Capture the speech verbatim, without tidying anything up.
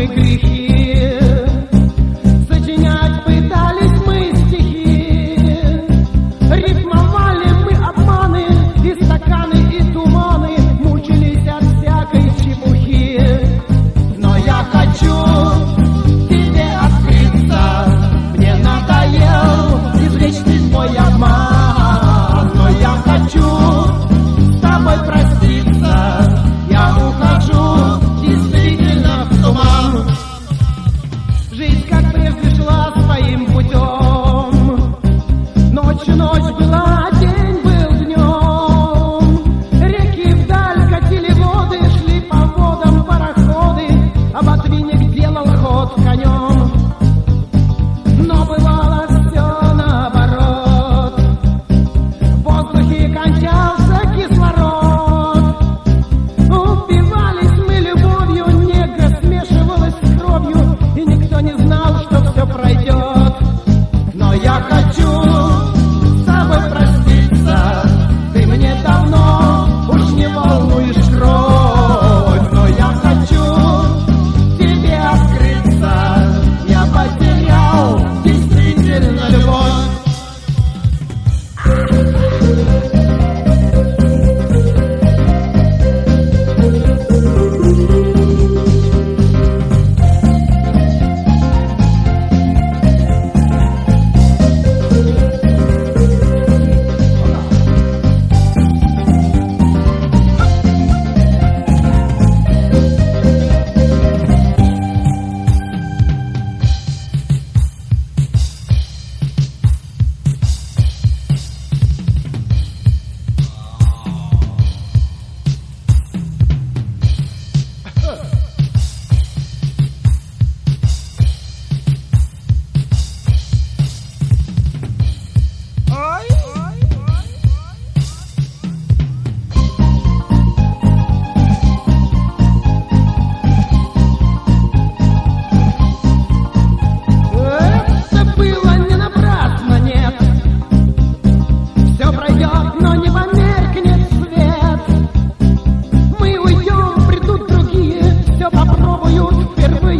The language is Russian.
мы грехи, сочинять пытались мы стихи, рифмовали мы обманы и стаканы, и туманы, мучились от всякой чепухи. Но я хочу тебе открыться, мне надоел извлечь ты свой обман. Но я хочу с тобой проститься, я ухожу действительно в туман. Жизнь, как прежде, шла своим путем, ночью ночь была, день был днем. Реки вдаль катили воды, шли по водам пароходы, а ботвинник делал ход конем. Но бывало все наоборот, в воздухе кончался кислород. Упивались мы любовью, нега смешивалась с кровью, и никто не знал, что все пройдет. Но я хочу с тобой проститься, ты мне давно уж не волнуешь кровь. Но я хочу тебе открыться, я потерял действительно любовь. Это было не напрасно, нет. Все пройдет, но не померкнет свет. Мы уйдем, придут другие, все попробуют впервые.